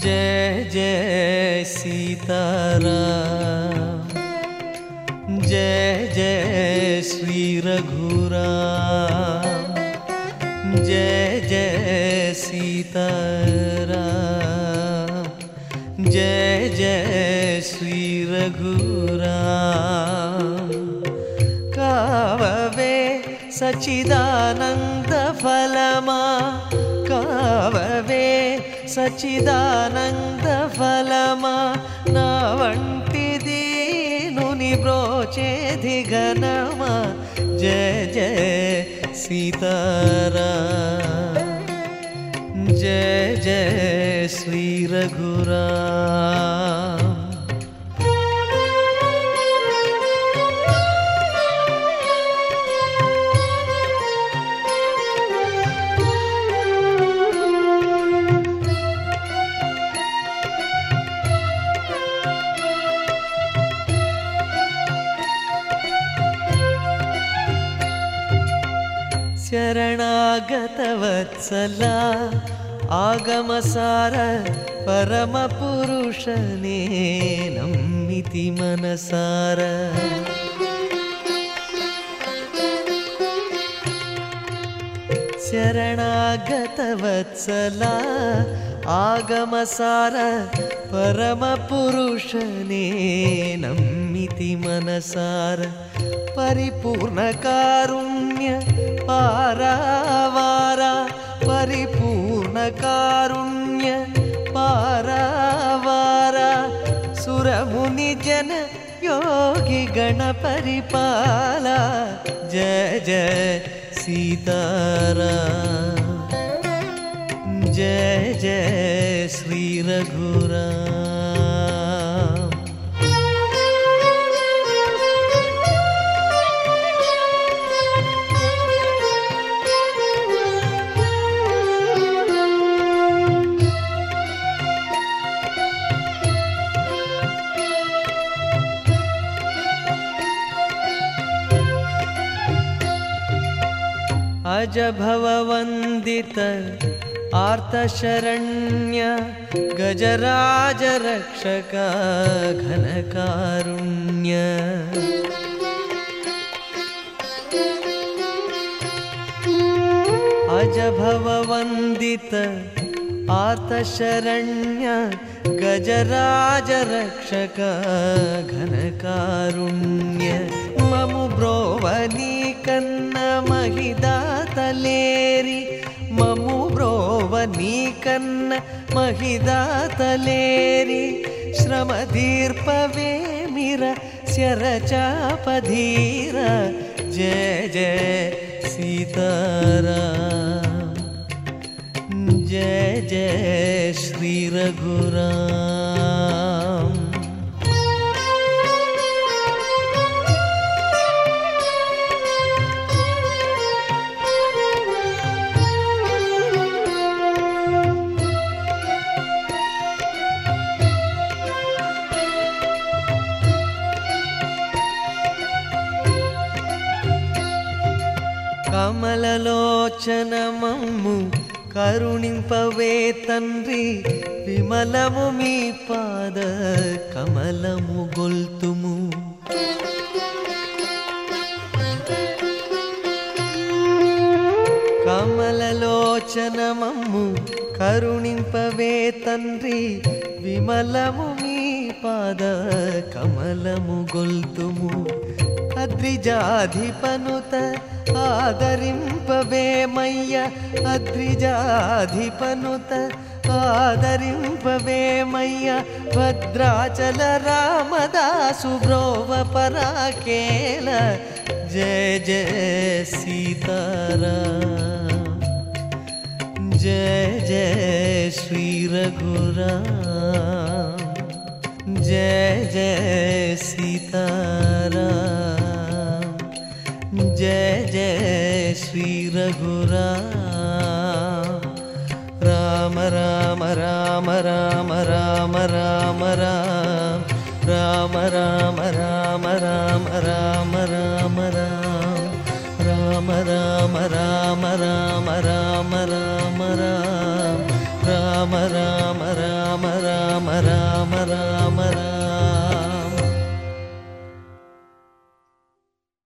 जय जय सीताराम, जय जय श्री रघुराम, जय जय सीताराम, जय जय श्री रघुराम। काववे सच्चिदानंद फलमा, काववे सच्चिदानंद फलमा, ना वंटि दीनुनि ब्रोचेधि घनमा। जय जय सीताराम, जय जय श्री रघुराम। शरणागत वत्सला आगमसार परमपुरुषने नम्मिति मनसार। शरणागत वत्सला आगमसार परमपुरुषने नम्मिति मनसार। परिपूर्ण कारुण्य पारावारा, परिपूर्ण कारुण्य पारावारा। सुरमुनि जन योगी गण परिपाला। जय जय सीताराम, जय जय श्री रघुराम। अज भववंदित आर्तशरण्य, गजराज रक्षक घनकारुण्य। अज भववंदित आर्तशरण्य, गजराज रक्षक घनकारुण्य। ममु ब्रोवनी कन्न महिदातलेरि, ममु ब्रोवनी कन्न महिदातलेरि। श्रमदीर्पवेमिर स्यरचापधीर। जय जय सीताराम, जय जय श्री रघुराम। కమలలోచన మమ్ము కరుణింపవే తండ్రి, విమలము మీ పాద కమలము గొల్తుము। కమలలోచన మమ్ము కరుణింపవే తండ్రి, విమలము మీ పాద కమలము గొల్తుము। అద్రిజాధిపనుత ఆదరింపవేమయ్య, అద్రిజాధిపనుత ఆదరింపవేమయ్య। భద్రాచల రామదాసు బ్రోవ పరాకేల। జయ జయ సీతారాం, జయ జయ శ్రీ రఘురాం, जय जय सीताराम, जय जय श्री रघुराम। राम राम राम राम राम राम राम, राम राम राम राम राम राम राम, राम राम राम राम राम राम राम, राम राम राम రామ రామ రామ రామ